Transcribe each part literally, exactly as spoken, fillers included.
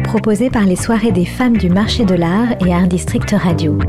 proposé par les soirées des femmes du marché de l'art et Art District Radio.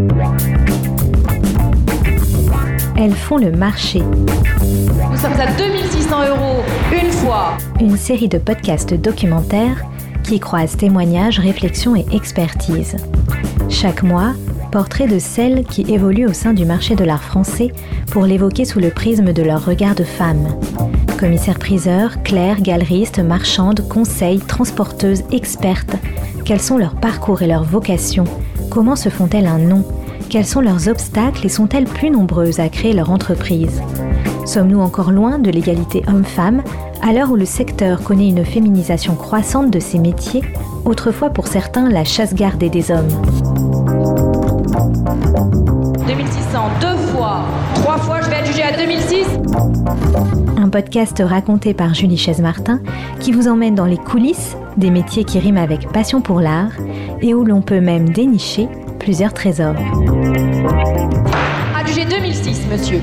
Elles font le marché. Nous sommes à deux mille six cents euros une fois. Une série de podcasts documentaires qui croisent témoignages, réflexions et expertise. Chaque mois, portrait de celles qui évoluent au sein du marché de l'art français pour l'évoquer sous le prisme de leur regard de femme. Commissaires-priseurs, clercs, galeristes, marchandes, conseils, transporteuses, expertes. Quels sont leurs parcours et leurs vocations ? Comment se font-elles un nom ? Quels sont leurs obstacles et sont-elles plus nombreuses à créer leur entreprise ? Sommes-nous encore loin de l'égalité homme-femme à l'heure où le secteur connaît une féminisation croissante de ses métiers, autrefois pour certains la chasse gardée des hommes ? deux mille six cents, deux fois, trois fois, je vais être jugée à deux mille six. Un podcast raconté par Julie Chaise-Martin qui vous emmène dans les coulisses des métiers qui riment avec passion pour l'art et où l'on peut même dénicher plusieurs trésors. Adjugé deux mille six, monsieur.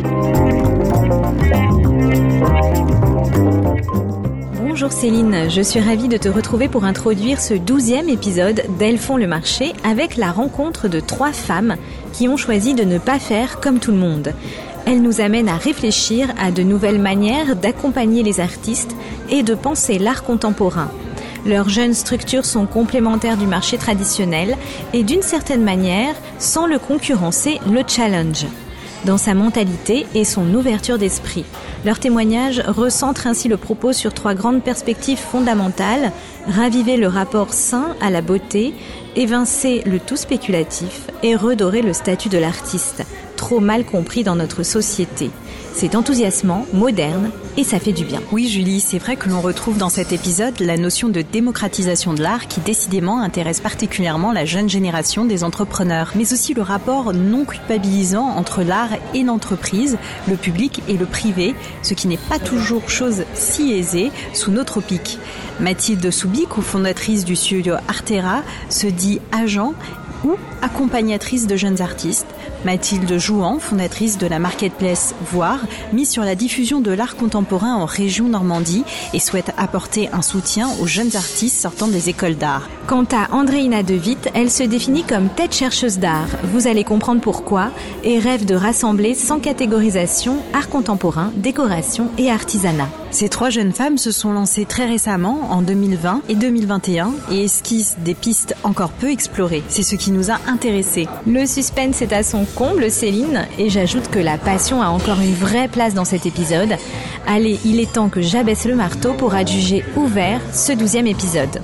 Bonjour Céline, je suis ravie de te retrouver pour introduire ce douzième épisode d'Elles font le marché avec la rencontre de trois femmes qui ont choisi de ne pas faire comme tout le monde. Elles nous amènent à réfléchir à de nouvelles manières d'accompagner les artistes et de penser l'art contemporain. Leurs jeunes structures sont complémentaires du marché traditionnel et d'une certaine manière, sans le concurrencer, le challenge. Dans sa mentalité et son ouverture d'esprit. Leur témoignage recentre ainsi le propos sur trois grandes perspectives fondamentales, raviver le rapport sain à la beauté, évincer le tout spéculatif et redorer le statut de l'artiste, trop mal compris dans notre société. C'est enthousiasmant, moderne et ça fait du bien. Oui Julie, c'est vrai que l'on retrouve dans cet épisode la notion de démocratisation de l'art qui décidément intéresse particulièrement la jeune génération des entrepreneurs, mais aussi le rapport non culpabilisant entre l'art et l'entreprise, le public et le privé, ce qui n'est pas toujours chose si aisée sous notre pic. Mathilde Soubi, cofondatrice du studio Artera, se dit agent ou accompagnatrice de jeunes artistes. Mathilde Jouan, fondatrice de la marketplace Voir, mise sur la diffusion de l'art contemporain en région Normandie et souhaite apporter un soutien aux jeunes artistes sortant des écoles d'art. Quant à Andréina De Witt, elle se définit comme tête chercheuse d'art. Vous allez comprendre pourquoi et rêve de rassembler sans catégorisation art contemporain, décoration et artisanat. Ces trois jeunes femmes se sont lancées très récemment, en deux mille vingt et deux mille vingt et un, et esquissent des pistes encore peu explorées. C'est ce qui nous a intéressés. Le suspense est à son comble, Céline, et j'ajoute que la passion a encore une vraie place dans cet épisode. Allez, il est temps que j'abaisse le marteau pour adjuger ouvert ce douzième épisode.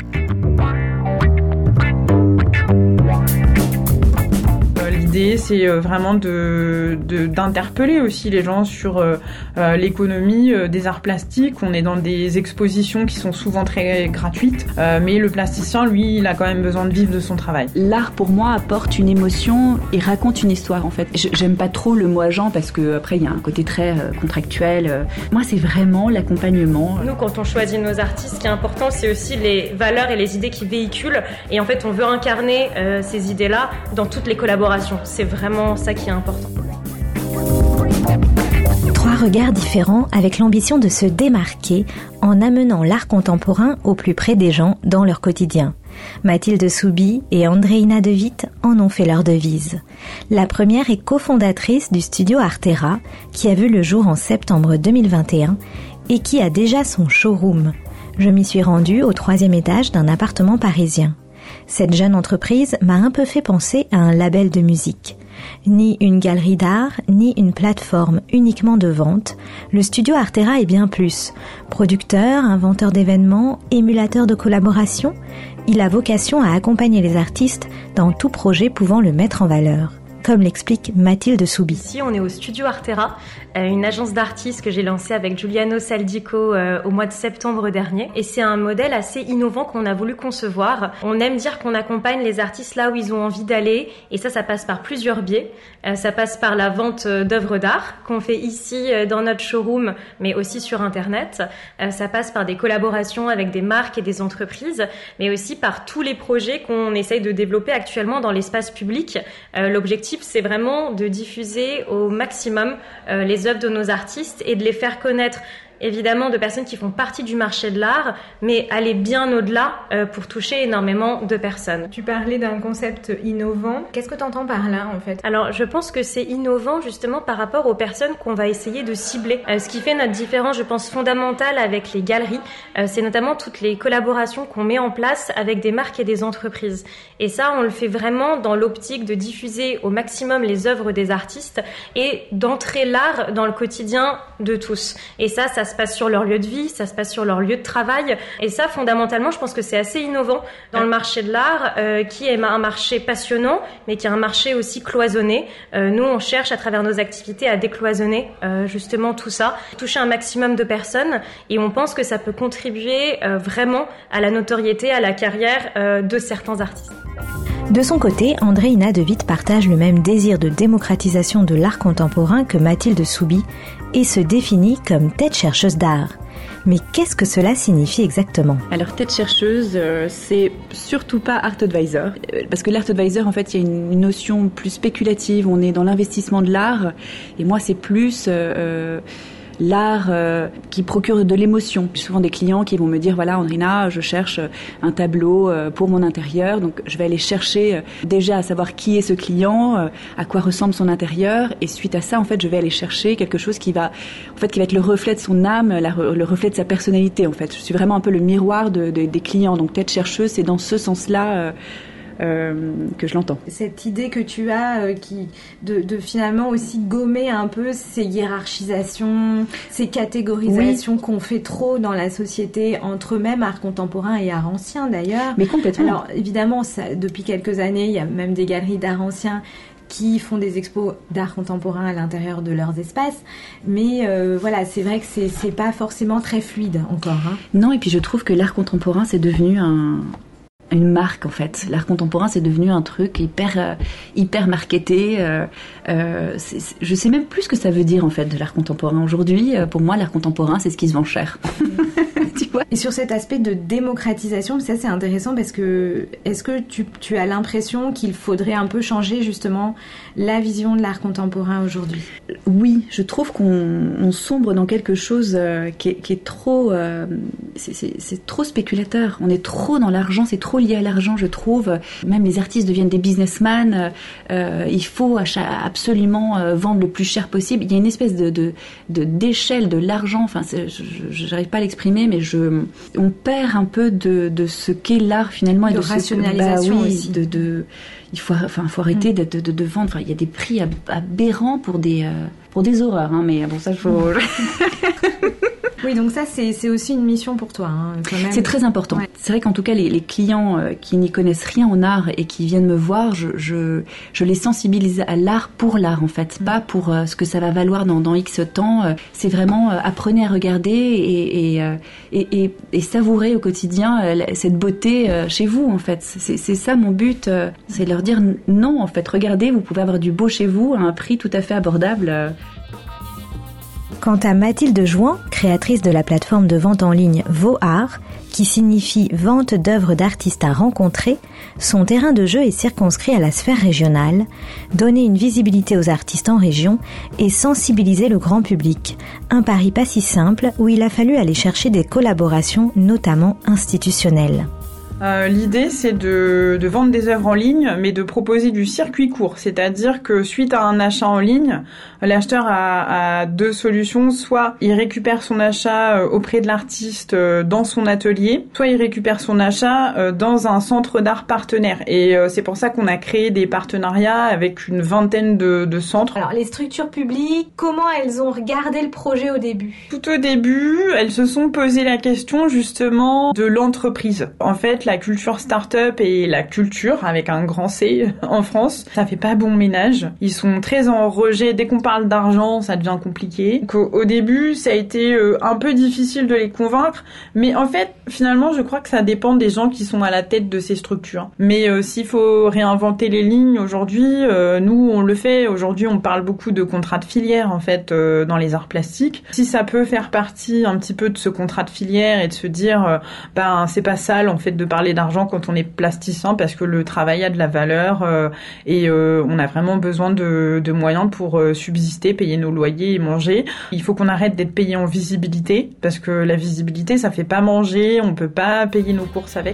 L'idée, c'est vraiment de, de, d'interpeller aussi les gens sur euh, l'économie euh, des arts plastiques. On est dans des expositions qui sont souvent très gratuites, euh, mais le plasticien, lui, il a quand même besoin de vivre de son travail. L'art, pour moi, apporte une émotion et raconte une histoire, en fait. J'aime pas trop le mot agent parce qu'après, il y a un côté très euh, contractuel. Moi, c'est vraiment l'accompagnement. Nous, quand on choisit nos artistes, ce qui est important, c'est aussi les valeurs et les idées qu'ils véhiculent. Et en fait, on veut incarner euh, ces idées-là dans toutes les collaborations. C'est vraiment ça qui est important. Trois regards différents avec l'ambition de se démarquer en amenant l'art contemporain au plus près des gens dans leur quotidien. Mathilde Soubi et Andréina De Witt en ont fait leur devise. La première est cofondatrice du studio Artera, qui a vu le jour en septembre deux mille vingt et un et qui a déjà son showroom. Je m'y suis rendue au troisième étage d'un appartement parisien. Cette jeune entreprise m'a un peu fait penser à un label de musique. Ni une galerie d'art, ni une plateforme uniquement de vente, le studio Artera est bien plus. Producteur, inventeur d'événements, émulateur de collaboration, il a vocation à accompagner les artistes dans tout projet pouvant le mettre en valeur. Comme l'explique Mathilde Soubi. Ici, on est au studio Artera, une agence d'artistes que j'ai lancée avec Giuliano Saldico euh, au mois de septembre dernier. Et c'est un modèle assez innovant qu'on a voulu concevoir. On aime dire qu'on accompagne les artistes là où ils ont envie d'aller. Et ça, ça passe par plusieurs biais. Euh, ça passe par la vente d'œuvres d'art qu'on fait ici euh, dans notre showroom, mais aussi sur Internet. Euh, ça passe par des collaborations avec des marques et des entreprises, mais aussi par tous les projets qu'on essaye de développer actuellement dans l'espace public. Euh, l'objectif, c'est vraiment de diffuser au maximum euh, les œuvres de nos artistes et de les faire connaître évidemment de personnes qui font partie du marché de l'art, mais aller bien au-delà euh, pour toucher énormément de personnes. Tu parlais d'un concept innovant. Qu'est-ce que tu entends par là en fait ? Alors je pense que c'est innovant justement par rapport aux personnes qu'on va essayer de cibler. Euh, ce qui fait notre différence, je pense, fondamentale avec les galeries, euh, c'est notamment toutes les collaborations qu'on met en place avec des marques et des entreprises. Et ça, on le fait vraiment dans l'optique de diffuser au maximum les œuvres des artistes et d'entrer l'art dans le quotidien de tous. Et ça, ça se passe sur leur lieu de vie, ça se passe sur leur lieu de travail. Et ça, fondamentalement, je pense que c'est assez innovant dans le marché de l'art, euh, qui est un marché passionnant, mais qui est un marché aussi cloisonné. Euh, nous, on cherche à travers nos activités à décloisonner euh, justement tout ça, toucher un maximum de personnes, et on pense que ça peut contribuer euh, vraiment à la notoriété, à la carrière euh, de certains artistes. De son côté, Andréina De Witt partage le même désir de démocratisation de l'art contemporain que Mathilde Souby et se définit comme tête chercheuse d'art. Mais qu'est-ce que cela signifie exactement ? Alors, tête chercheuse, euh, c'est surtout pas art advisor. Euh, parce que l'art advisor, en fait, il y a une, une notion plus spéculative. On est dans l'investissement de l'art. Et moi, c'est plus... Euh, euh, l'art euh, qui procure de l'émotion. J'ai souvent des clients qui vont me dire, voilà, Andréina, je cherche un tableau euh, pour mon intérieur, donc je vais aller chercher euh, déjà à savoir qui est ce client, euh, à quoi ressemble son intérieur, et suite à ça, en fait, je vais aller chercher quelque chose qui va, en fait, qui va être le reflet de son âme, la, le reflet de sa personnalité, en fait. Je suis vraiment un peu le miroir de, de, des clients, donc tête chercheuse, c'est dans ce sens-là euh, Euh, que je l'entends. Cette idée que tu as euh, qui, de, de finalement aussi gommer un peu ces hiérarchisations, ces catégorisations oui. qu'on fait trop dans la société entre même art contemporain et art ancien d'ailleurs. Mais complètement. Alors évidemment, ça, depuis quelques années, il y a même des galeries d'art ancien qui font des expos d'art contemporain à l'intérieur de leurs espaces. Mais euh, voilà, c'est vrai que c'est, c'est pas forcément très fluide encore. Hein. Non, et puis je trouve que l'art contemporain, c'est devenu un... une marque en fait. L'art contemporain c'est devenu un truc hyper euh, hyper marketé. Euh, euh, c'est, c'est, je sais même plus ce que ça veut dire en fait de l'art contemporain aujourd'hui. Euh, pour moi, l'art contemporain c'est ce qui se vend cher. Tu vois ? Et sur cet aspect de démocratisation, ça c'est intéressant parce que est-ce que tu, tu as l'impression qu'il faudrait un peu changer justement la vision de l'art contemporain aujourd'hui ? Oui, je trouve qu'on on sombre dans quelque chose euh, qui, est, qui est trop, euh, c'est, c'est, c'est trop spéculateur. On est trop dans l'argent, c'est trop lié à l'argent, je trouve. Même les artistes deviennent des businessmen. Euh, il faut absolument euh, vendre le plus cher possible. Il y a une espèce de, de, de d'échelle de l'argent. Enfin, c'est, je n'arrive pas à l'exprimer, mais je, on perd un peu de, de ce qu'est l'art finalement et de, de rationalisation ce, bah, oui, aussi. De, de, il faut, enfin, faut arrêter mmh. de, de, de vendre. Enfin, il y a des prix aberrants pour des, euh, pour des horreurs. Hein, mais bon, ça, il faut. Oui, donc ça, c'est, c'est aussi une mission pour toi, hein, quand même. C'est très important. Ouais. C'est vrai qu'en tout cas, les, les clients euh, qui n'y connaissent rien en art et qui viennent me voir, je, je, je les sensibilise à l'art pour l'art, en fait. Mmh. Pas pour euh, ce que ça va valoir dans, dans X temps. Euh, c'est vraiment, euh, apprenez à regarder et, et, euh, et, et, et savourer au quotidien euh, cette beauté euh, chez vous, en fait. C'est, c'est ça mon but. Euh, c'est leur dire non, en fait. Regardez, vous pouvez avoir du beau chez vous à un prix tout à fait abordable. Euh, Quant à Mathilde Jouan, créatrice de la plateforme de vente en ligne Vauart, qui signifie vente d'œuvres d'artistes à rencontrer, son terrain de jeu est circonscrit à la sphère régionale, donner une visibilité aux artistes en région et sensibiliser le grand public. Un pari pas si simple où il a fallu aller chercher des collaborations, notamment institutionnelles. Euh, l'idée, c'est de, de vendre des œuvres en ligne, mais de proposer du circuit court. C'est-à-dire que suite à un achat en ligne, l'acheteur a, a deux solutions. Soit il récupère son achat auprès de l'artiste dans son atelier, soit il récupère son achat dans un centre d'art partenaire. Et c'est pour ça qu'on a créé des partenariats avec une vingtaine de, de centres. Alors, les structures publiques, comment elles ont regardé le projet au début ? Tout au début, elles se sont posé la question justement de l'entreprise. En fait, la culture start-up et la culture, avec un grand C en France, ça fait pas bon ménage. Ils sont très en rejet. Dès qu'on parle d'argent, ça devient compliqué. Donc, au début, ça a été un peu difficile de les convaincre. Mais en fait, finalement, je crois que ça dépend des gens qui sont à la tête de ces structures. Mais euh, s'il faut réinventer les lignes aujourd'hui, euh, nous, on le fait. Aujourd'hui, on parle beaucoup de contrats de filière, en fait, euh, dans les arts plastiques. Si ça peut faire partie un petit peu de ce contrat de filière et de se dire, euh, ben, c'est pas sale, en fait, de parler parler d'argent quand on est plasticien parce que le travail a de la valeur euh, et euh, on a vraiment besoin de, de moyens pour euh, subsister, payer nos loyers et manger. Il faut qu'on arrête d'être payé en visibilité parce que la visibilité, ça fait pas manger, on peut pas payer nos courses avec.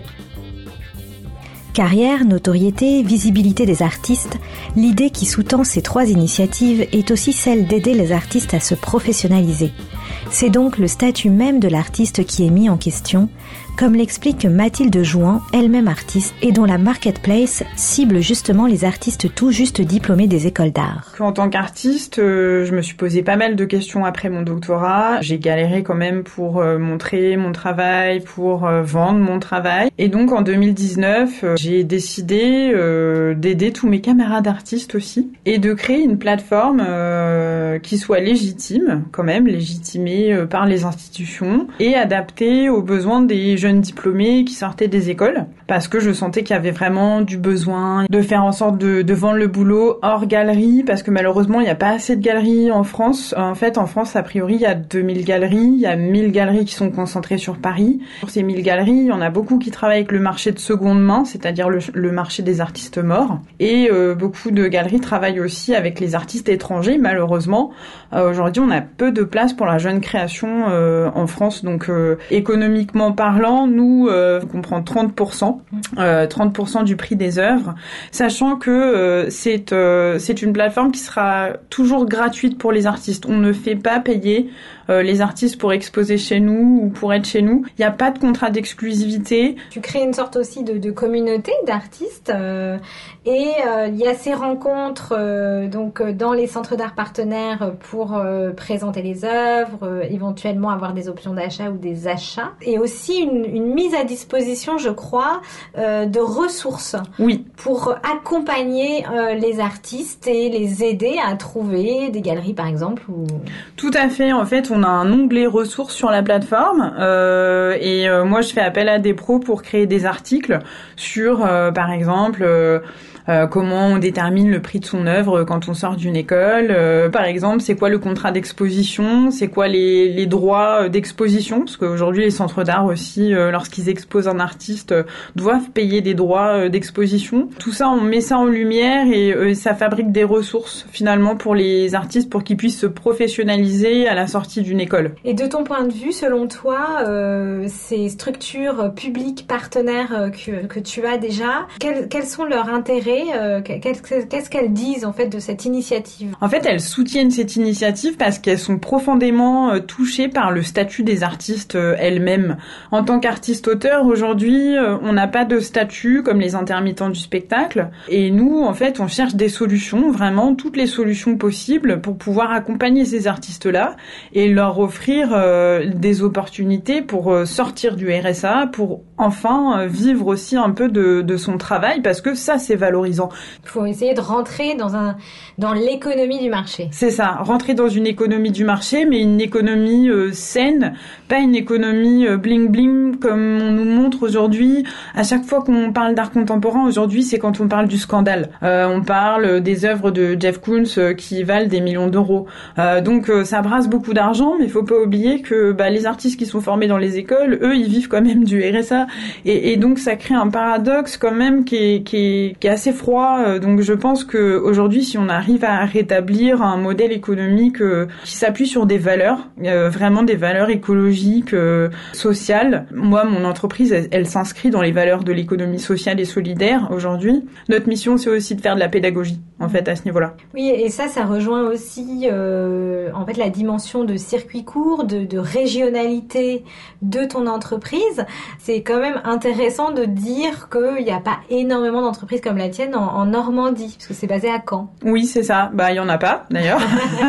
Carrière, notoriété, visibilité des artistes, l'idée qui sous-tend ces trois initiatives est aussi celle d'aider les artistes à se professionnaliser. C'est donc le statut même de l'artiste qui est mis en question, comme l'explique Mathilde Jouan, elle-même artiste, et dont la Marketplace cible justement les artistes tout juste diplômés des écoles d'art. En tant qu'artiste, euh, je me suis posé pas mal de questions après mon doctorat. J'ai galéré quand même pour euh, montrer mon travail, pour euh, vendre mon travail. Et donc en deux mille dix-neuf, euh, j'ai décidé euh, d'aider tous mes camarades artistes aussi et de créer une plateforme euh, qui soit légitime, quand même, légitimée euh, par les institutions et adaptée aux besoins des jeunes diplômés qui sortaient des écoles, parce que je sentais qu'il y avait vraiment du besoin de faire en sorte de, de vendre le boulot hors galerie, parce que malheureusement il n'y a pas assez de galeries en France. En fait, en France, a priori, il y a deux mille galeries, il y a mille galeries qui sont concentrées sur Paris. Sur ces mille galeries, il y en a beaucoup qui travaillent avec le marché de seconde main, c'est-à-dire le, le marché des artistes morts, et euh, beaucoup de galeries travaillent aussi avec les artistes étrangers. Malheureusement, euh, aujourd'hui, on a peu de place pour la jeune création euh, en France, donc euh, économiquement parlant, nous, euh, on prend trente pour cent, euh, trente pour cent du prix des œuvres, sachant que euh, c'est euh, c'est une plateforme qui sera toujours gratuite pour les artistes. On ne fait pas payer euh, les artistes pour exposer chez nous ou pour être chez nous. Il n'y a pas de contrat d'exclusivité. Tu crées une sorte aussi de, de communauté d'artistes euh, et euh, il y a ces rencontres euh, donc dans les centres d'art partenaires pour euh, présenter les œuvres, euh, éventuellement avoir des options d'achat ou des achats, et aussi une, une mise à disposition, je crois, euh, de ressources. Oui. Pour accompagner euh, les artistes et les aider à trouver des galeries, par exemple. Ou... Tout à fait. En fait, on a un onglet ressources sur la plateforme euh, et euh, moi, je fais appel à des pros pour créer des articles sur, euh, par exemple, euh, Euh, comment on détermine le prix de son œuvre quand on sort d'une école. Euh, par exemple, c'est quoi le contrat d'exposition, c'est quoi les, les droits d'exposition, parce qu'aujourd'hui les centres d'art aussi, euh, lorsqu'ils exposent un artiste, euh, doivent payer des droits euh, d'exposition. Tout ça, on met ça en lumière et euh, ça fabrique des ressources finalement pour les artistes pour qu'ils puissent se professionnaliser à la sortie d'une école. Et de ton point de vue, selon toi, euh, ces structures publiques partenaires que, que tu as déjà, quels, quels sont leurs intérêts? Qu'est-ce qu'elles disent en fait de cette initiative? En fait, elles soutiennent cette initiative parce qu'elles sont profondément euh, touchées par le statut des artistes euh, elles-mêmes. En tant qu'artiste-auteur, aujourd'hui, euh, on n'a pas de statut comme les intermittents du spectacle. Et nous, en fait, on cherche des solutions, vraiment toutes les solutions possibles pour pouvoir accompagner ces artistes-là et leur offrir euh, des opportunités pour euh, sortir du R S A, pour enfin euh, vivre aussi un peu de, de son travail, parce que ça, c'est valorisant. Il faut essayer de rentrer dans un dans l'économie du marché. C'est ça, rentrer dans une économie du marché, mais une économie euh, saine, pas une économie euh, bling bling comme on nous montre aujourd'hui. À chaque fois qu'on parle d'art contemporain aujourd'hui, c'est quand on parle du scandale. Euh, on parle des œuvres de Jeff Koons euh, qui valent des millions d'euros. Euh, donc euh, ça brasse beaucoup d'argent, mais il faut pas oublier que bah, les artistes qui sont formés dans les écoles, eux, ils vivent quand même du R S A, et, et donc ça crée un paradoxe quand même qui est, qui est, qui est assez froid. Donc je pense que aujourd'hui, si on arrive à rétablir un modèle économique euh, qui s'appuie sur des valeurs, euh, vraiment des valeurs écologiques, euh, sociales. Moi, mon entreprise, elle, elle s'inscrit dans les valeurs de l'économie sociale et solidaire aujourd'hui. Notre mission, c'est aussi de faire de la pédagogie, en fait, à ce niveau-là. Oui, et ça, ça rejoint aussi, euh, en fait, la dimension de circuit court, de, de régionalité de ton entreprise. C'est quand même intéressant de dire qu'il n'y a pas énormément d'entreprises comme la tienne en, en Normandie, parce que c'est basé à Caen. Oui, c'est ça. Bah, il y en a pas, d'ailleurs.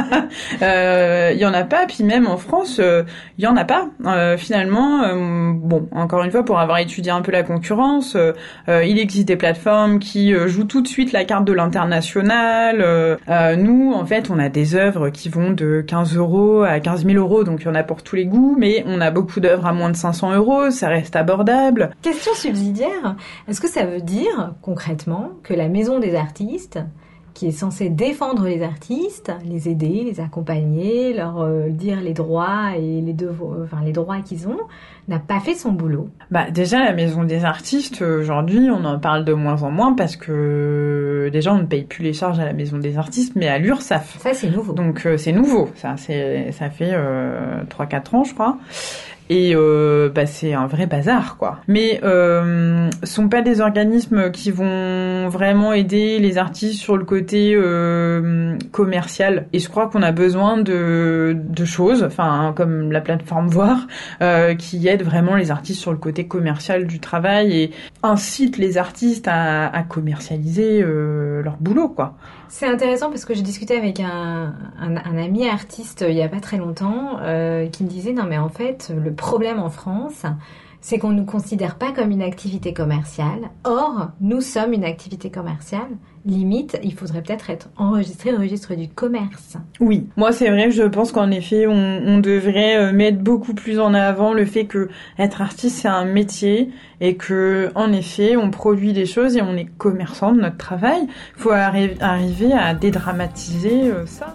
euh, il y en a pas, puis même en France, euh, il y en a pas. Euh, finalement, euh, bon, encore une fois, pour avoir étudié un peu la concurrence, euh, euh, il existe des plateformes qui euh, jouent tout de suite la carte de l'international. Euh, euh, nous, en fait, on a des œuvres qui vont de quinze euros à quinze mille euros, donc il y en a pour tous les goûts, mais on a beaucoup d'œuvres à moins de cinq cents euros, ça reste abordable. Question subsidiaire, est-ce que ça veut dire, concrètement, que la Maison des artistes, qui est censé défendre les artistes, les aider, les accompagner, leur euh, dire les droits et les devoirs, enfin les droits qu'ils ont, n'a pas fait son boulot. Bah déjà la maison des artistes aujourd'hui on en parle de moins en moins parce que déjà on ne paye plus les charges à la maison des artistes mais à l'URSSAF. Ça c'est nouveau. Donc euh, c'est nouveau, ça c'est ça fait euh, trois quatre ans je crois. Et euh, bah c'est un vrai bazar quoi. Mais euh, sont pas des organismes qui vont vraiment aider les artistes sur le côté euh, commercial. Et je crois qu'on a besoin de de choses, enfin comme la plateforme Voir, euh, qui aide vraiment les artistes sur le côté commercial du travail et incite les artistes à, à commercialiser euh, leur boulot quoi. C'est intéressant parce que j'ai discuté avec un, un, un ami artiste il y a pas très longtemps euh, qui me disait non mais en fait le problème en France c'est qu'on ne nous considère pas comme une activité commerciale. Or, nous sommes une activité commerciale. Limite, il faudrait peut-être être enregistré au registre du commerce. Oui, moi c'est vrai que je pense qu'en effet, on, on devrait mettre beaucoup plus en avant le fait que être artiste c'est un métier et que en effet, on produit des choses et on est commerçant de notre travail. Il faut arri- arriver à dédramatiser euh, ça.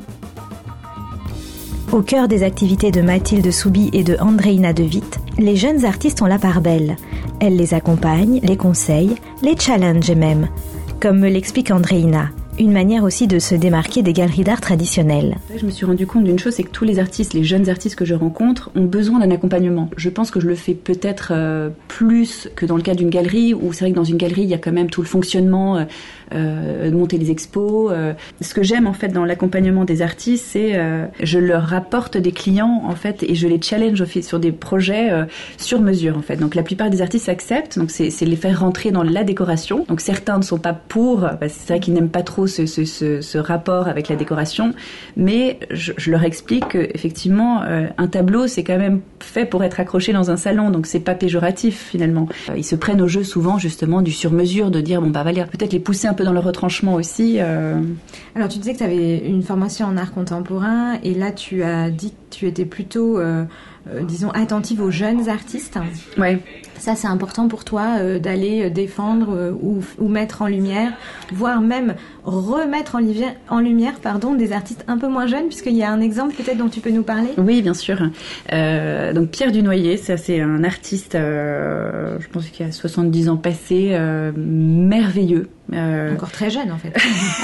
Au cœur des activités de Mathilde Soubi et de Andreïna De Witt, les jeunes artistes ont la part belle. Elles les accompagnent, les conseillent, les challengent même. Comme me l'explique Andreïna, une manière aussi de se démarquer des galeries d'art traditionnelles. Je me suis rendu compte d'une chose, c'est que tous les artistes, les jeunes artistes que je rencontre, ont besoin d'un accompagnement. Je pense que je le fais peut-être euh, plus que dans le cas d'une galerie, où c'est vrai que dans une galerie, il y a quand même tout le fonctionnement, euh, euh, monter les expos. Euh. Ce que j'aime en fait dans l'accompagnement des artistes, c'est euh, je leur rapporte des clients en fait et je les challenge sur des projets euh, sur mesure en fait. Donc la plupart des artistes acceptent, donc c'est, c'est les faire rentrer dans la décoration. Donc certains ne sont pas pour, parce que c'est vrai qu'ils n'aiment pas trop Ce, ce, ce, ce rapport avec la décoration, mais je, je leur explique que effectivement euh, un tableau c'est quand même fait pour être accroché dans un salon, donc c'est pas péjoratif finalement. Euh, ils se prennent au jeu souvent justement du sur-mesure, de dire bon bah Valérie, peut-être les pousser un peu dans le retranchement aussi. Euh... Alors tu disais que tu avais une formation en art contemporain et là tu as dit que tu étais plutôt euh, euh, disons attentive aux jeunes artistes. Ouais. Ça, c'est important pour toi euh, d'aller défendre euh, ou, ou mettre en lumière, voire même remettre en, lumière, en lumière pardon, des artistes un peu moins jeunes, puisqu'il y a un exemple peut-être dont tu peux nous parler. Oui, bien sûr. Euh, donc Pierre Dunoyer, ça c'est un artiste, euh, je pense qu'il a soixante-dix ans passés, euh, merveilleux. Euh... Encore très jeune en fait.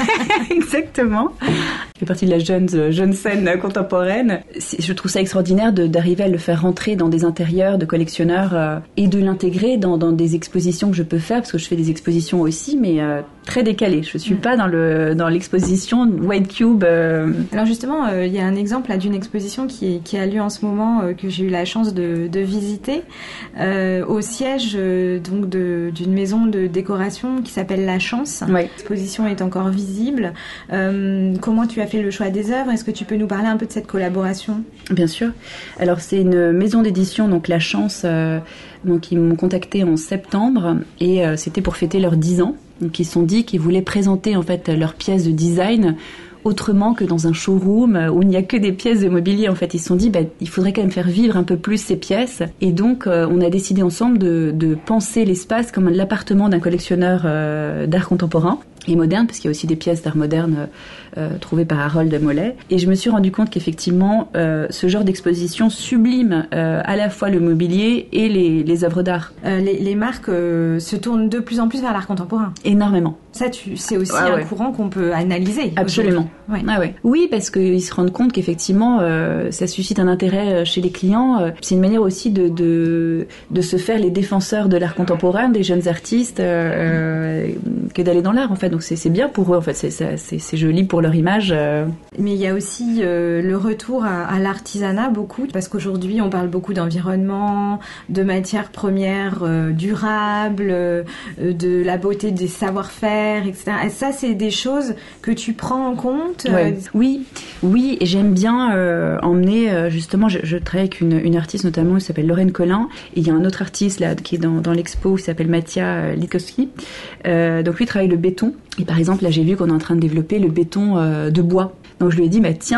Exactement. Il fait partie de la jeune, jeune scène contemporaine. Je trouve ça extraordinaire de, d'arriver à le faire rentrer dans des intérieurs de collectionneurs euh, et de l'intégrer dans, dans des expositions que je peux faire, parce que je fais des expositions aussi, mais euh, très décalées. Je suis mmh. pas dans, le, dans l'exposition White Cube. Euh... Alors justement, il euh, y a un exemple là, d'une exposition qui, qui a lieu en ce moment, euh, que j'ai eu la chance de, de visiter, euh, au siège euh, donc de, d'une maison de décoration qui s'appelle La Chance. Oui. L'exposition est encore visible. Euh, comment tu as fait le choix des œuvres ? Est-ce que tu peux nous parler un peu de cette collaboration ? Bien sûr. Alors c'est une maison d'édition, donc La Chance, euh, donc ils m'ont contacté en septembre et euh, c'était pour fêter leurs dix ans. Donc ils se sont dit qu'ils voulaient présenter en fait leurs pièces de design autrement que dans un showroom où il n'y a que des pièces de mobilier. En fait, ils se sont dit, bah, il faudrait quand même faire vivre un peu plus ces pièces. Et donc, euh, on a décidé ensemble de, de penser l'espace comme l'appartement d'un collectionneur euh, d'art contemporain et moderne, parce qu'il y a aussi des pièces d'art moderne euh, trouvées par Harold Mollet. Et je me suis rendu compte qu'effectivement, euh, ce genre d'exposition sublime euh, à la fois le mobilier et les, les œuvres d'art. Euh, les, les marques euh, se tournent de plus en plus vers l'art contemporain. Énormément. Ça, tu, c'est aussi ah, un ouais. courant qu'on peut analyser. Absolument. Ouais. Ah, ouais. Oui, parce qu'ils se rendent compte qu'effectivement, euh, ça suscite un intérêt chez les clients. C'est une manière aussi de, de, de se faire les défenseurs de l'art contemporain, des jeunes artistes, euh, que d'aller dans l'art, en fait. Donc c'est, c'est bien pour eux, en fait. C'est, c'est, c'est joli pour leur image. Euh. Mais il y a aussi euh, le retour à, à l'artisanat, beaucoup, parce qu'aujourd'hui, on parle beaucoup d'environnement, de matières premières euh, durables, euh, de la beauté des savoir-faire, et cetera. Et ça, c'est des choses que tu prends en compte. Ouais. Euh... Oui, oui, et j'aime bien euh, emmener, euh, justement, je, je travaille avec une, une artiste notamment qui s'appelle Lorraine Collin, et il y a un autre artiste là qui est dans, dans l'expo qui s'appelle Mathia Litkowski. Euh, donc lui travaille le béton, et par exemple là j'ai vu qu'on est en train de développer le béton euh, de bois. Donc je lui ai dit, bah tiens,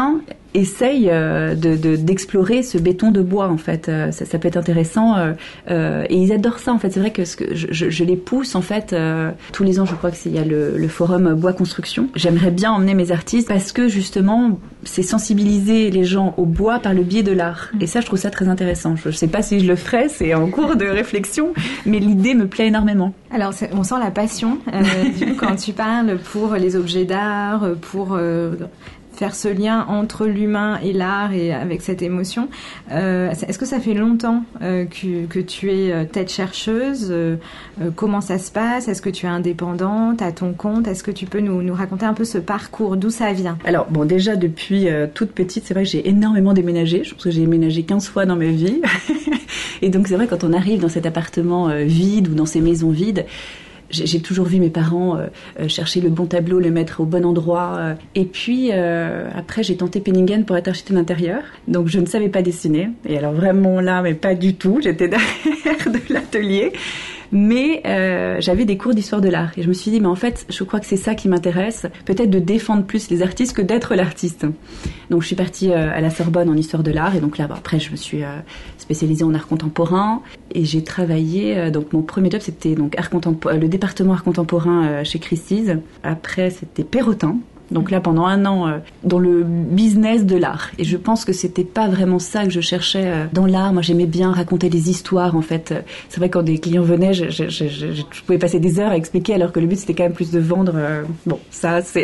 essaye euh, de, de, d'explorer ce béton de bois en fait. Euh, ça, ça peut être intéressant euh, euh, et ils adorent ça en fait. C'est vrai que, ce que je, je, je les pousse en fait euh, tous les ans. Je crois que c'est, il y a le, le forum bois construction. J'aimerais bien emmener mes artistes parce que justement c'est sensibiliser les gens au bois par le biais de l'art. Et ça je trouve ça très intéressant. Je, je sais pas si je le ferai, c'est en cours de réflexion, mais l'idée me plaît énormément. Alors on sent la passion euh, du coup quand tu parles pour les objets d'art, pour euh, faire ce lien entre l'humain et l'art et avec cette émotion. Euh, est-ce que ça fait longtemps euh, que, que tu es tête chercheuse euh, Comment ça se passe? Est-ce que tu es indépendante, à ton compte? Est-ce que tu peux nous, nous raconter un peu ce parcours, d'où ça vient? Alors bon, déjà depuis euh, toute petite, c'est vrai que j'ai énormément déménagé. Je pense que j'ai déménagé quinze fois dans ma vie. Et donc c'est vrai quand on arrive dans cet appartement euh, vide ou dans ces maisons vides, j'ai toujours vu mes parents euh, chercher le bon tableau, le mettre au bon endroit. Euh. Et puis, euh, après, j'ai tenté Penningen pour être architecte d'intérieur. Donc, je ne savais pas dessiner. Et alors, vraiment là, mais pas du tout. J'étais derrière de l'atelier. Mais euh, j'avais des cours d'histoire de l'art. Et je me suis dit, mais en fait, je crois que c'est ça qui m'intéresse. Peut-être de défendre plus les artistes que d'être l'artiste. Donc, je suis partie euh, à la Sorbonne en histoire de l'art. Et donc là, bah, après, je me suis euh, spécialisée en art contemporain. Et j'ai travaillé... Euh, donc, mon premier job, c'était donc art contempo- le département art contemporain euh, chez Christie's. Après, c'était Perrotin. Donc là, pendant un an, euh, dans le business de l'art. Et je pense que c'était pas vraiment ça que je cherchais euh, dans l'art. Moi, j'aimais bien raconter des histoires, en fait. C'est vrai, quand des clients venaient, je, je, je, je, je pouvais passer des heures à expliquer, alors que le but, c'était quand même plus de vendre. Euh, bon, ça, c'est...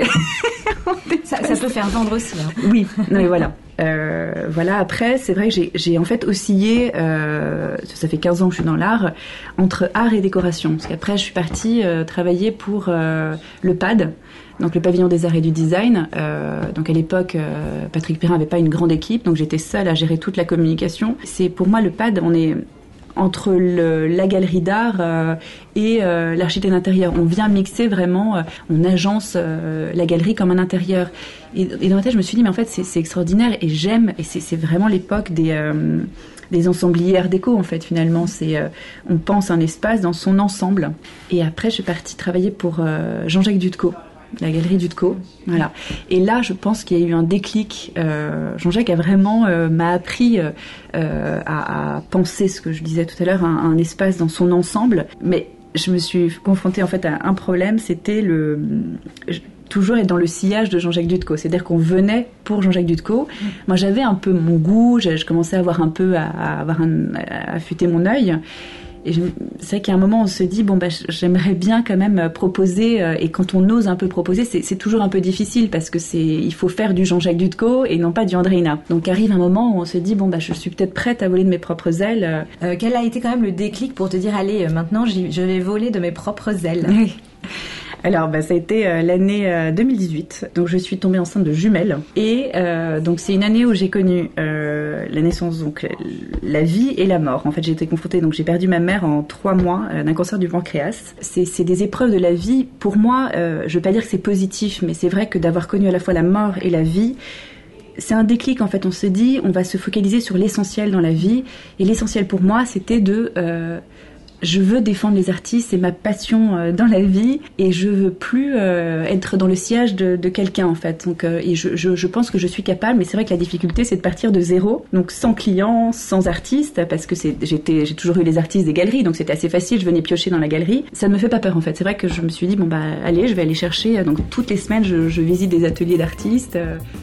ça, ça peut faire vendre aussi. Hein. Oui, non, mais voilà. Euh, voilà, après, c'est vrai que j'ai, j'ai en fait oscillé, euh, ça fait quinze ans que je suis dans l'art, entre art et décoration. Parce qu'après, je suis partie euh, travailler pour euh, le P A D, donc le pavillon des arts et du design. Euh, donc à l'époque, euh, Patrick Perrin n'avait pas une grande équipe, donc j'étais seule à gérer toute la communication. C'est pour moi le P A D, on est entre le, la galerie d'art euh, et euh, l'architecte d'intérieur. On vient mixer vraiment, euh, on agence euh, la galerie comme un intérieur. Et, et dans ma tête, je me suis dit, mais en fait, c'est, c'est extraordinaire et j'aime, et c'est, c'est vraiment l'époque des... Euh, des ensembliers art déco en fait finalement c'est euh, on pense un espace dans son ensemble. Et après je suis partie travailler pour euh, Jean-Jacques Dutcot, la galerie Dutcot, voilà. Et là je pense qu'il y a eu un déclic. euh, Jean-Jacques a vraiment euh, m'a appris euh, euh, à, à penser ce que je disais tout à l'heure, un, un espace dans son ensemble. Mais je me suis confrontée en fait à un problème, c'était le je, toujours être dans le sillage de Jean-Jacques Dutcot. C'est-à-dire qu'on venait pour Jean-Jacques Dutcot. Mmh. Moi, j'avais un peu mon goût, je, je commençais à avoir un peu, à, à, avoir un, à affûter mon œil. Et je, c'est vrai qu'à un moment, on se dit, bon, bah, j'aimerais bien quand même proposer, euh, et quand on ose un peu proposer, c'est, c'est toujours un peu difficile parce que c'est, il faut faire du Jean-Jacques Dutcot et non pas du Andréina. Donc arrive un moment où on se dit, bon, bah, je suis peut-être prête à voler de mes propres ailes. Euh, quel a été quand même le déclic pour te dire, allez, maintenant, j'y, je vais voler de mes propres ailes? Oui. Alors, bah, ça a été euh, l'année euh, deux mille dix-huit. Donc, je suis tombée enceinte de jumelles. Et euh, donc, c'est une année où j'ai connu euh, la naissance, donc la vie et la mort. En fait, j'ai été confrontée. Donc, j'ai perdu ma mère en trois mois euh, d'un cancer du pancréas. C'est, c'est des épreuves de la vie. Pour moi, euh, je veux pas dire que c'est positif, mais c'est vrai que d'avoir connu à la fois la mort et la vie, c'est un déclic. En fait, on se dit, on va se focaliser sur l'essentiel dans la vie. Et l'essentiel pour moi, c'était de euh, je veux défendre les artistes, c'est ma passion euh, dans la vie, et je veux plus euh, être dans le sillage de, de quelqu'un en fait. Donc, euh, et je, je, je pense que je suis capable, mais c'est vrai que la difficulté, c'est de partir de zéro, donc sans clients, sans artistes, parce que c'est, j'étais, j'ai toujours eu les artistes des galeries, donc c'était assez facile. Je venais piocher dans la galerie. Ça ne me fait pas peur en fait. C'est vrai que je me suis dit bon bah allez, je vais aller chercher. Donc toutes les semaines, je, je visite des ateliers d'artistes.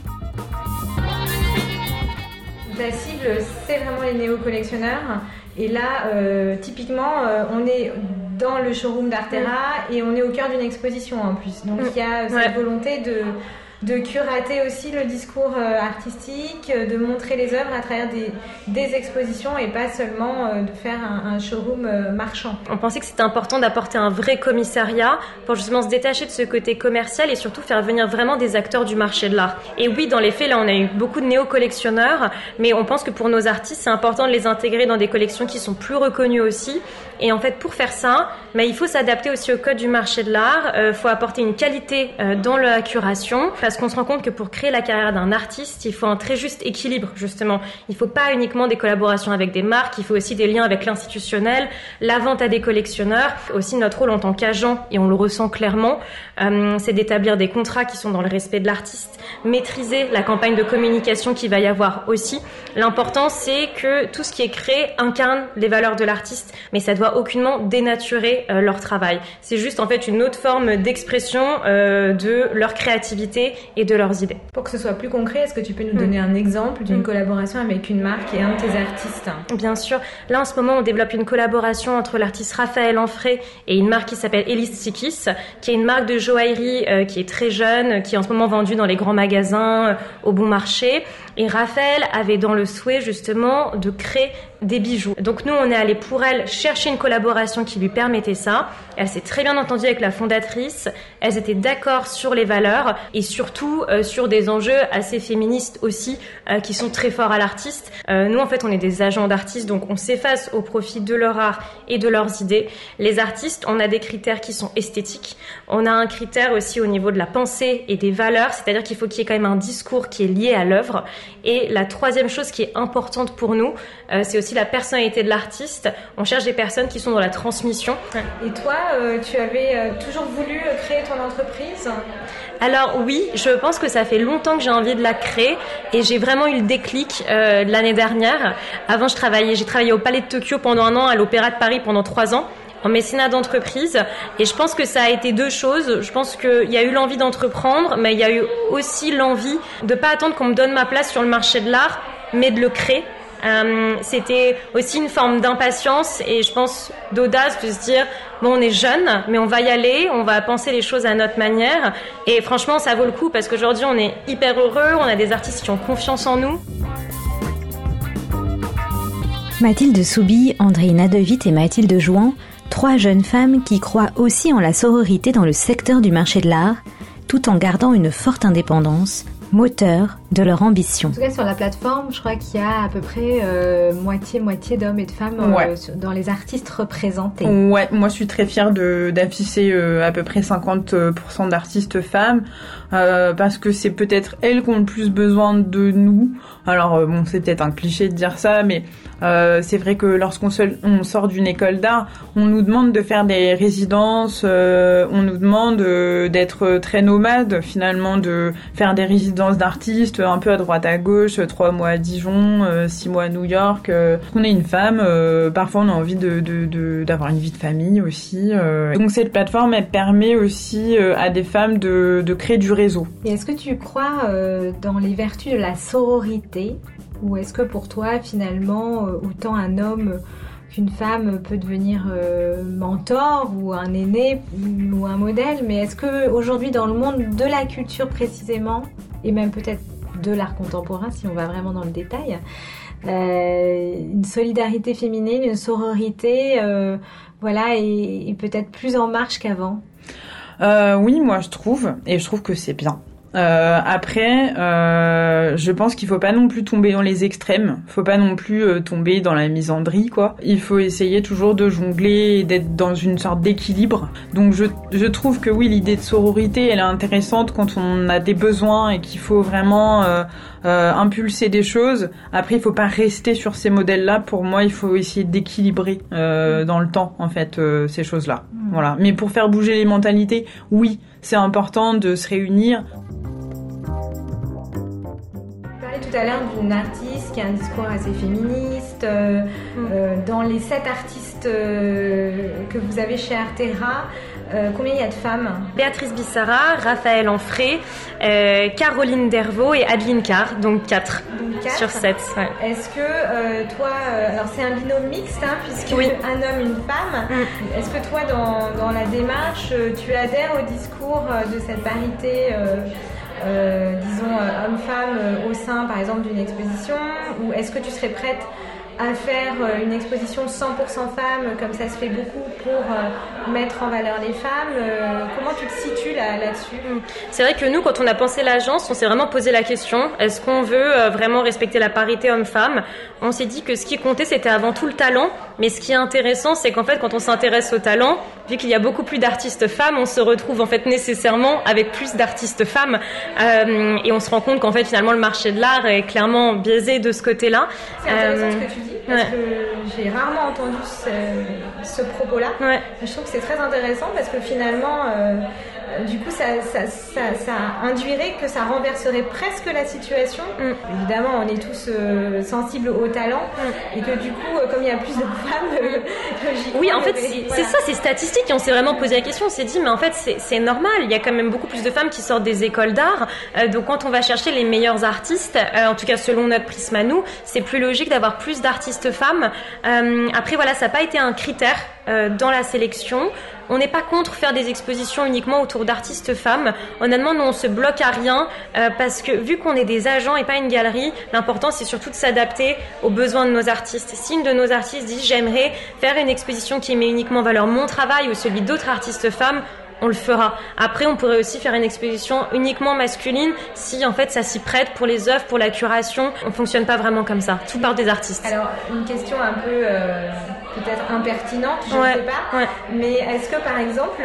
Ta cible, c'est vraiment les néo-collectionneurs. Et là, euh, typiquement, euh, on est dans le showroom d'Artera et on est au cœur d'une exposition en plus. Donc il y a cette ouais. volonté de, de curater aussi le discours euh, artistique, de montrer les œuvres à travers des, des expositions et pas seulement euh, de faire un, un showroom euh, marchand. On pensait que c'était important d'apporter un vrai commissariat pour justement se détacher de ce côté commercial et surtout faire venir vraiment des acteurs du marché de l'art. Et oui, dans les faits, là, on a eu beaucoup de néo-collectionneurs, mais on pense que pour nos artistes, c'est important de les intégrer dans des collections qui sont plus reconnues aussi. Et en fait, pour faire ça, bah, il faut s'adapter aussi au code du marché de l'art. Il euh, faut apporter une qualité euh, dans la curation, de parce qu'on se rend compte que pour créer la carrière d'un artiste, il faut un très juste équilibre, justement. Il faut pas uniquement des collaborations avec des marques, il faut aussi des liens avec l'institutionnel, la vente à des collectionneurs. Aussi, notre rôle en tant qu'agent, et on le ressent clairement, euh, c'est d'établir des contrats qui sont dans le respect de l'artiste, maîtriser la campagne de communication qu'il va y avoir aussi. L'important, c'est que tout ce qui est créé incarne les valeurs de l'artiste, mais ça doit aucunement dénaturer euh, leur travail. C'est juste en fait une autre forme d'expression euh, de leur créativité et de leurs idées. Pour que ce soit plus concret, est-ce que tu peux nous donner mmh. un exemple d'une mmh. collaboration avec une marque et un de tes artistes ? Bien sûr. Là, en ce moment, on développe une collaboration entre l'artiste Raphaël Enfray et une marque qui s'appelle Elise Sikis, qui est une marque de joaillerie euh, qui est très jeune, qui est en ce moment vendue dans les grands magasins, euh, au bon marché. Et Raphaël avait dans le souhait justement de créer des bijoux. Donc nous, on est allé pour elle chercher une collaboration qui lui permettait ça. Elle s'est très bien entendue avec la fondatrice. Elles étaient d'accord sur les valeurs et surtout euh, sur des enjeux assez féministes aussi euh, qui sont très forts à l'artiste. Euh, nous, en fait, on est des agents d'artistes, donc on s'efface au profit de leur art et de leurs idées. Les artistes, on a des critères qui sont esthétiques. On a un critère aussi au niveau de la pensée et des valeurs, c'est-à-dire qu'il faut qu'il y ait quand même un discours qui est lié à l'œuvre. Et la troisième chose qui est importante pour nous, euh, c'est aussi la personnalité de l'artiste. On cherche des personnes qui sont dans la transmission. Et toi, euh, tu avais euh, toujours voulu créer ton entreprise ? Alors oui, je pense que ça fait longtemps que j'ai envie de la créer et j'ai vraiment eu le déclic euh, l'année dernière. Avant, je travaillais, j'ai travaillé au Palais de Tokyo pendant un an, à l'Opéra de Paris pendant trois ans, en mécénat d'entreprise. Et je pense que ça a été deux choses. Je pense qu'il y a eu l'envie d'entreprendre, mais il y a eu aussi l'envie de pas attendre qu'on me donne ma place sur le marché de l'art, mais de le créer. Euh, c'était aussi une forme d'impatience et je pense d'audace de se dire bon, on est jeune, mais on va y aller, on va penser les choses à notre manière. Et franchement, ça vaut le coup parce qu'aujourd'hui, on est hyper heureux, on a des artistes qui ont confiance en nous. Mathilde Soubille, Andréine Adewitt et Mathilde Jouan, trois jeunes femmes qui croient aussi en la sororité dans le secteur du marché de l'art, tout en gardant une forte indépendance, moteur de leur ambition. En tout cas, sur la plateforme, je crois qu'il y a à peu près euh, moitié-moitié d'hommes et de femmes euh, ouais. dans les artistes représentés. Ouais, moi je suis très fière de, d'afficher euh, à peu près cinquante pour cent d'artistes femmes euh, parce que c'est peut-être elles qui ont le plus besoin de nous. Alors euh, bon, c'est peut-être un cliché de dire ça, mais euh, c'est vrai que lorsqu'on se, on sort d'une école d'art, on nous demande de faire des résidences, euh, on nous demande euh, d'être très nomade finalement, de faire des résidences d'artistes un peu à droite à gauche, trois mois à Dijon, euh, six mois à New York. Euh, on est une femme, euh, parfois on a envie de, de, de, d'avoir une vie de famille aussi. Euh. Donc cette plateforme, elle permet aussi euh, à des femmes de, de créer du réseau. Et est-ce que tu crois euh, dans les vertus de la sororité ? Ou est-ce que pour toi, finalement, euh, autant un homme qu'une femme peut devenir euh, mentor ou un aîné ou un modèle, mais est-ce que aujourd'hui dans le monde de la culture précisément, et même peut-être de l'art contemporain si on va vraiment dans le détail, euh, une solidarité féminine, une sororité, euh, voilà, est, est peut-être plus en marche qu'avant? euh, Oui, moi je trouve, et je trouve que c'est bien. Euh, après, euh, je pense qu'il faut pas non plus tomber dans les extrêmes. Faut pas non plus euh, tomber dans la misandrie, quoi. Il faut essayer toujours de jongler et d'être dans une sorte d'équilibre. Donc je, je trouve que oui, l'idée de sororité, elle est intéressante quand on a des besoins et qu'il faut vraiment euh, euh, impulser des choses. Après, il faut pas rester sur ces modèles-là. Pour moi, il faut essayer d'équilibrer euh, dans le temps, en fait, euh, ces choses-là. Mmh. Voilà. Mais pour faire bouger les mentalités, oui, c'est important de se réunir. Tout à l'heure d'une artiste qui a un discours assez féministe. Euh, mmh. euh, dans les sept artistes euh, que vous avez chez Artera, euh, combien il y a de femmes? Béatrice Bissara, Raphaël Enfray, euh, Caroline Dervaux et Adeline Carr, donc quatre sur sept. Ouais. Est-ce que euh, toi, euh, alors c'est un binôme mixte, hein, puisque oui. un homme, une femme. Mmh. Est-ce que toi, dans, dans la démarche, tu adhères au discours de cette parité euh, Euh, disons euh, homme-femme euh, au sein par exemple d'une exposition, ou est-ce que tu serais prête à faire euh, une exposition cent pour cent femmes comme ça se fait beaucoup pour euh, mettre en valeur les femmes? euh, Comment tu te situes là, là-dessus? C'est vrai que nous, quand on a pensé l'agence, on s'est vraiment posé la question, est-ce qu'on veut euh, vraiment respecter la parité homme-femme? on s'est dit que ce qui comptait, c'était avant tout le talent. Mais ce qui est intéressant, c'est qu'en fait, quand on s'intéresse au talent, vu qu'il y a beaucoup plus d'artistes femmes, on se retrouve en fait nécessairement avec plus d'artistes femmes. Euh, et on se rend compte qu'en fait, finalement, le marché de l'art est clairement biaisé de ce côté-là. C'est intéressant euh, ce que tu dis, parce ouais. que j'ai rarement entendu ce, ce propos-là. Ouais. Je trouve que c'est très intéressant parce que finalement... Euh, Du coup, ça, ça, ça, ça induirait que ça renverserait presque la situation. Mm. Évidemment, on est tous euh, sensibles au talent mm. et que du coup, euh, comme il y a plus de femmes, euh, oui, en fait, c'est, voilà. c'est ça, c'est statistique. Et on s'est vraiment posé la question. On s'est dit, mais en fait, c'est, c'est normal. Il y a quand même beaucoup plus de femmes qui sortent des écoles d'art. Euh, donc, quand on va chercher les meilleurs artistes, euh, en tout cas selon notre prisme à nous, c'est plus logique d'avoir plus d'artistes femmes. Euh, après, voilà, ça n'a pas été un critère euh, dans la sélection. On n'est pas contre faire des expositions uniquement autour d'artistes femmes. Honnêtement, nous, on se bloque à rien euh, parce que vu qu'on est des agents et pas une galerie, l'important, c'est surtout de s'adapter aux besoins de nos artistes. Si une de nos artistes dit « j'aimerais faire une exposition qui met uniquement en valeur mon travail ou celui d'autres artistes femmes », on le fera. Après, on pourrait aussi faire une exposition uniquement masculine si, en fait, ça s'y prête pour les œuvres, pour la curation. On fonctionne pas vraiment comme ça. Tout part des artistes. Alors, une question un peu euh, peut-être impertinente, je ne ouais, sais pas. Ouais. Mais est-ce que, par exemple,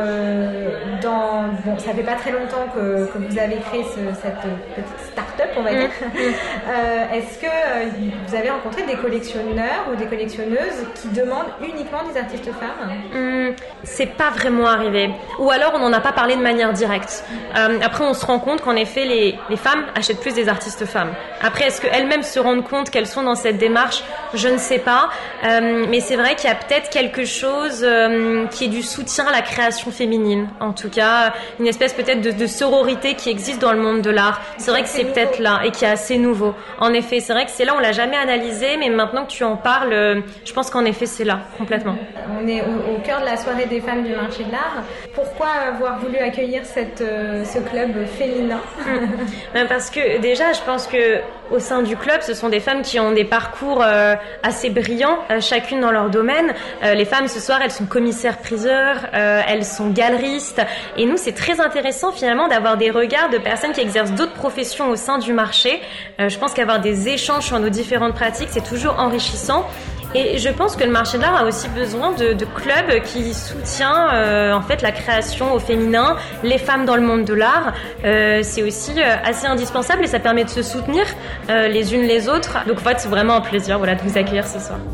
euh, dans bon, ça fait pas très longtemps que, que vous avez créé ce, cette petite start-up, on va dire. Mmh. euh, est-ce que euh, vous avez rencontré des collectionneurs ou des collectionneuses qui demandent uniquement des artistes femmes ? mmh, C'est pas vraiment arrivé. Ou alors on n'en a pas parlé de manière directe. Euh, après on se rend compte qu'en effet les, les femmes achètent plus des artistes femmes. Après est-ce qu'elles-mêmes se rendent compte qu'elles sont dans cette démarche ? Je ne sais pas. Euh, mais c'est vrai qu'il y a peut-être quelque chose euh, qui est du soutien à la création féminine. En tout cas, une espèce peut-être de, de sororité qui existe dans le monde de l'art. C'est vrai que c'est peut-être là et qui est assez nouveau. En effet, c'est vrai que c'est là, on l'a jamais analysé, mais maintenant que tu en parles, euh, je pense qu'en effet c'est là, complètement. On est au, au cœur de la soirée des femmes du marché de l'art. Pourquoi avoir voulu accueillir cette, euh, ce club féminin ? mmh. Parce que déjà, je pense que au sein du club, ce sont des femmes qui ont des parcours euh, assez brillants, euh, chacune dans leur domaine. Euh, les femmes, ce soir, elles sont commissaires-priseurs, euh, elles sont galeristes. Et nous, c'est très intéressant finalement d'avoir des regards de personnes qui exercent d'autres professions au sein du marché. Euh, je pense qu'avoir des échanges sur nos différentes pratiques, c'est toujours enrichissant. Et je pense que le marché de l'art a aussi besoin de, de clubs qui soutient euh, en fait la création au féminin, les femmes dans le monde de l'art. Euh, c'est aussi euh, assez indispensable et ça permet de se soutenir euh, les unes les autres. Donc en fait, c'est vraiment un plaisir voilà, de vous accueillir ce soir.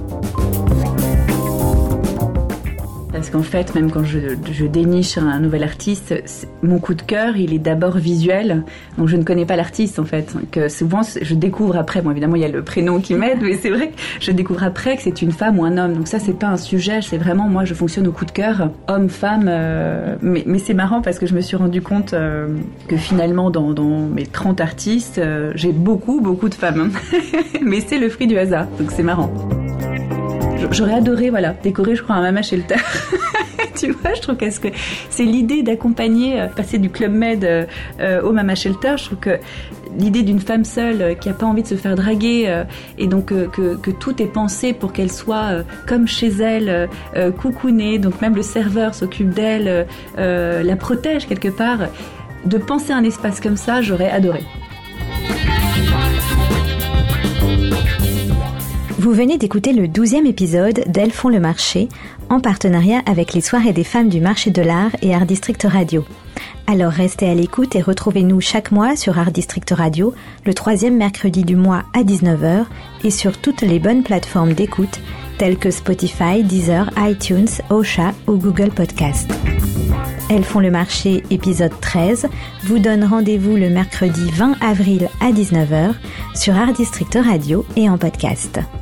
Parce qu'en fait, même quand je, je déniche un nouvel artiste, mon coup de cœur, il est d'abord visuel. Donc je ne connais pas l'artiste en fait. Que souvent, je découvre après. Bon, évidemment, il y a le prénom qui m'aide, mais c'est vrai que je découvre après que c'est une femme ou un homme. Donc ça, c'est pas un sujet. C'est vraiment moi, je fonctionne au coup de cœur, homme, femme. Euh, mais, mais c'est marrant parce que je me suis rendu compte euh, que finalement, dans, dans mes trente artistes, euh, j'ai beaucoup, beaucoup de femmes. Mais c'est le fruit du hasard. Donc c'est marrant. J'aurais adoré, voilà, décorer, je crois, un Mama Shelter. Tu vois, je trouve que c'est l'idée d'accompagner, passer du Club Med euh, au Mama Shelter. Je trouve que l'idée d'une femme seule euh, qui n'a pas envie de se faire draguer euh, et donc euh, que, que tout est pensé pour qu'elle soit euh, comme chez elle, euh, coucounée, donc même le serveur s'occupe d'elle, euh, la protège quelque part. De penser à un espace comme ça, j'aurais adoré. Vous venez d'écouter le douzième épisode d'Elles font le marché, en partenariat avec les soirées des femmes du marché de l'art et Art District Radio. Alors restez à l'écoute et retrouvez-nous chaque mois sur Art District Radio, le troisième mercredi du mois à dix-neuf heures et sur toutes les bonnes plateformes d'écoute telles que Spotify, Deezer, iTunes, Ocha ou Google Podcast. Elles font le marché, épisode treize, vous donne rendez-vous le mercredi vingt avril à dix-neuf heures sur Art District Radio et en podcast.